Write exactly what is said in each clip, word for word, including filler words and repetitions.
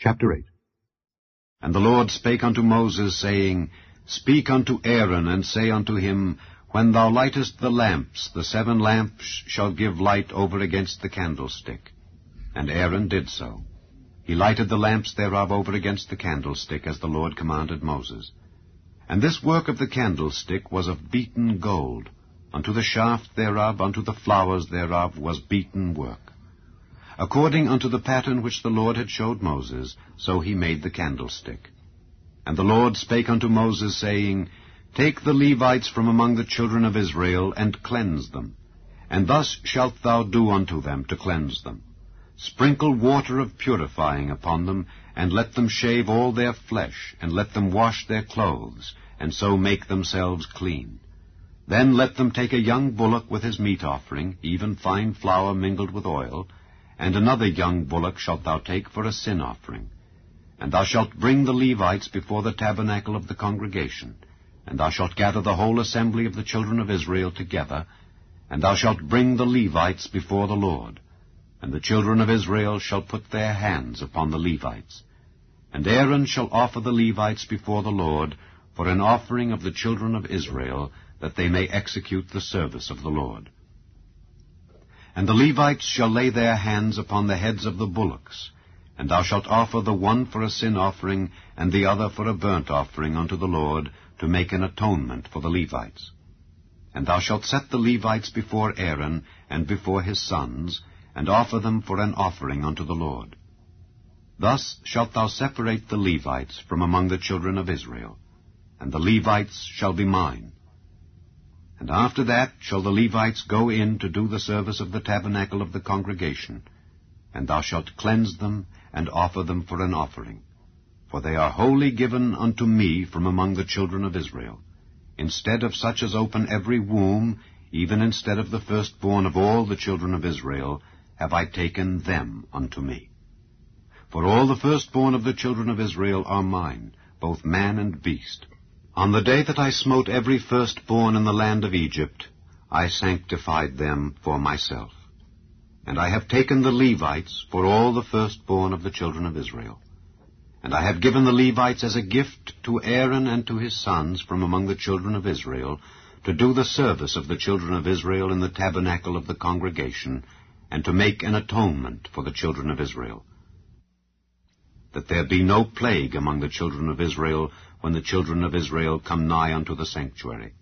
Chapter eight. And the Lord spake unto Moses, saying, Speak unto Aaron, and say unto him, When thou lightest the lamps, the seven lamps shall give light over against the candlestick. And Aaron did so. He lighted the lamps thereof over against the candlestick, as the Lord commanded Moses. And this work of the candlestick was of beaten gold. Unto the shaft thereof, unto the flowers thereof, was beaten work. According unto the pattern which the Lord had showed Moses, so he made the candlestick. And the Lord spake unto Moses, saying, Take the Levites from among the children of Israel, and cleanse them. And thus shalt thou do unto them to cleanse them. Sprinkle water of purifying upon them, and let them shave all their flesh, and let them wash their clothes, and so make themselves clean. Then let them take a young bullock with his meat offering, even fine flour mingled with oil, and another young bullock shalt thou take for a sin offering. And thou shalt bring the Levites before the tabernacle of the congregation, and thou shalt gather the whole assembly of the children of Israel together, and thou shalt bring the Levites before the Lord. And the children of Israel shall put their hands upon the Levites. And Aaron shall offer the Levites before the Lord for an offering of the children of Israel, that they may execute the service of the Lord. And the Levites shall lay their hands upon the heads of the bullocks, and thou shalt offer the one for a sin offering, and the other for a burnt offering unto the Lord, to make an atonement for the Levites. And thou shalt set the Levites before Aaron, and before his sons, and offer them for an offering unto the Lord. Thus shalt thou separate the Levites from among the children of Israel, and the Levites shall be mine. And after that shall the Levites go in to do the service of the tabernacle of the congregation, and thou shalt cleanse them, and offer them for an offering. For they are wholly given unto me from among the children of Israel. Instead of such as open every womb, even instead of the firstborn of all the children of Israel, have I taken them unto me. For all the firstborn of the children of Israel are mine, both man and beast. On the day that I smote every firstborn in the land of Egypt, I sanctified them for myself. And I have taken the Levites for all the firstborn of the children of Israel. And I have given the Levites as a gift to Aaron and to his sons from among the children of Israel, to do the service of the children of Israel in the tabernacle of the congregation, and to make an atonement for the children of Israel, that there be no plague among the children of Israel when the children of Israel come nigh unto the sanctuary.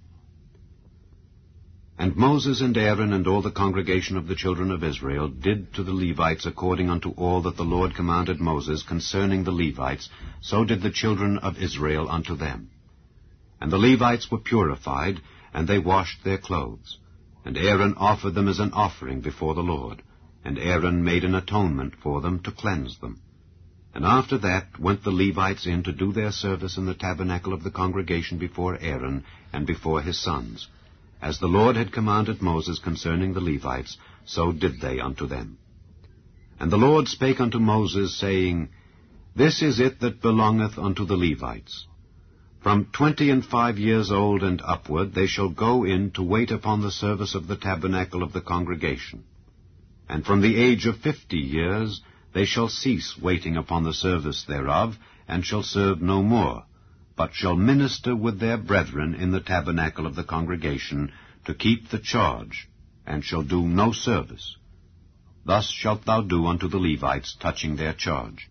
And Moses and Aaron and all the congregation of the children of Israel did to the Levites according unto all that the Lord commanded Moses concerning the Levites, so did the children of Israel unto them. And the Levites were purified, and they washed their clothes. And Aaron offered them as an offering before the Lord, and Aaron made an atonement for them to cleanse them. And after that went the Levites in to do their service in the tabernacle of the congregation before Aaron and before his sons. As the Lord had commanded Moses concerning the Levites, so did they unto them. And the Lord spake unto Moses, saying, This is it that belongeth unto the Levites. From twenty and five years old and upward they shall go in to wait upon the service of the tabernacle of the congregation. And from the age of fifty years they shall cease waiting upon the service thereof, and shall serve no more, but shall minister with their brethren in the tabernacle of the congregation, to keep the charge, and shall do no service. Thus shalt thou do unto the Levites touching their charge.